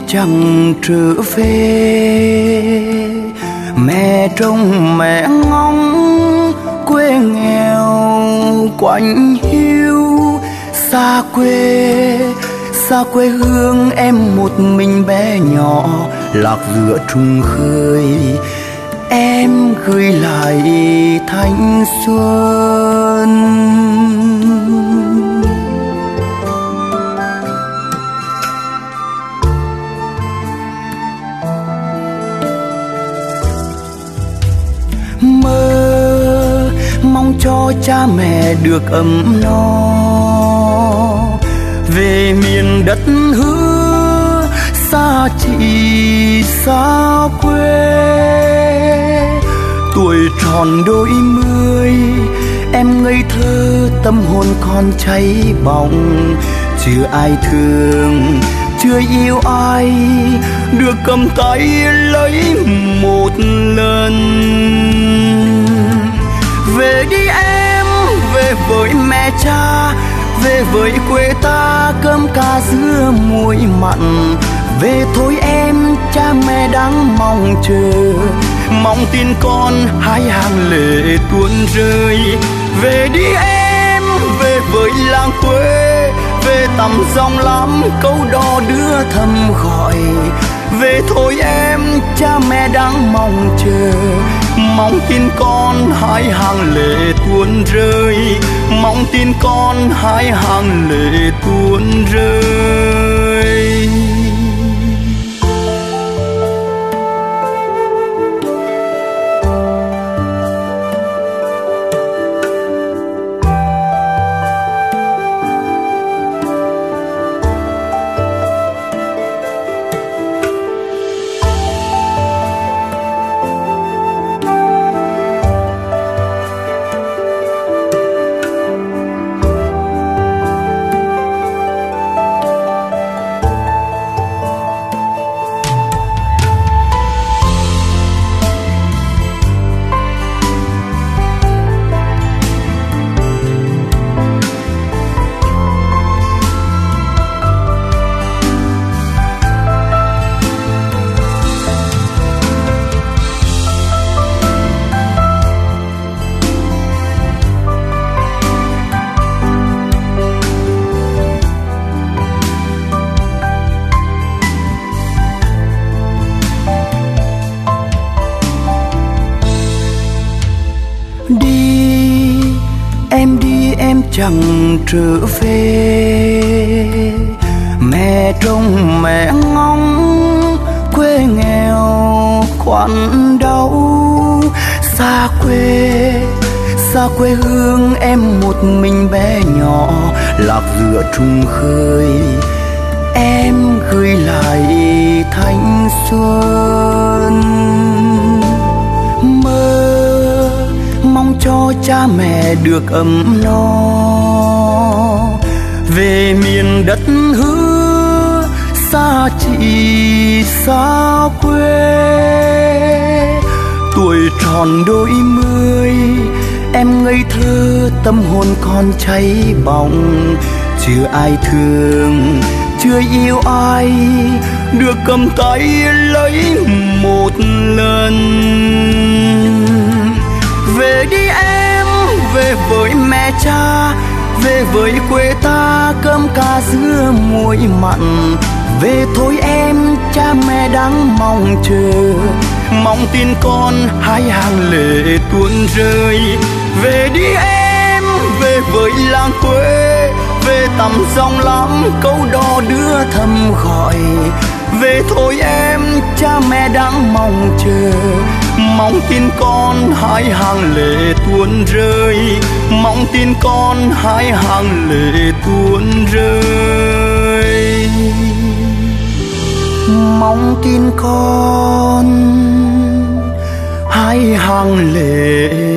chẳng trở về. Mẹ trông mẹ ngóng quê nghèo quạnh hiu, xa quê hương em một mình bé nhỏ lạc giữa trung khơi. Em gửi lại thanh xuân. Mơ mong cho cha mẹ được ấm no, về miền đất hứa xa chị xa quê. Tuổi tròn đôi mươi em ngây thơ, tâm hồn còn cháy bỏng. Chưa ai thương, chưa yêu ai, được cầm tay lấy một lần. Về đi em, về với mẹ cha, về với quê ta cơm ca dưa muối mặn. Về thôi em, cha mẹ đang mong chờ, mong tin con hai hàng lệ tuôn rơi. Về đi em, về với làng quê, về tắm dòng lắm câu đò đưa thầm gọi. Về thôi em, cha mẹ đang mong chờ, mong tin con hai hàng lệ tuôn rơi. Mong tin con hai hàng lệ tuôn rơi. Em chẳng trở về. Mẹ trông mẹ ngóng quê nghèo khoan đau. Xa quê hương em một mình bé nhỏ lạc giữa trung khơi. Em gửi lại thanh xuân. Mong cho cha mẹ được ấm no, về miền đất hứa xa chị xa quê. Tuổi tròn đôi mươi em ngây thơ, tâm hồn còn cháy bỏng. Chưa ai thương, chưa yêu ai, được cầm tay lấy một lần. Về đi em, về với mẹ cha, về với quê ta cơm ca dưa muối mặn. Về thôi em, cha mẹ đang mong chờ, mong tin con hai hàng lệ tuôn rơi. Về đi em, về với làng quê, về tắm dòng lắm câu đò đưa thầm gọi. Về thôi em, cha mẹ đang mong chờ, mong tin con hai hàng lệ tuôn rơi. Mong tin con hai hàng lệ tuôn rơi. Mong tin con hai hàng lệ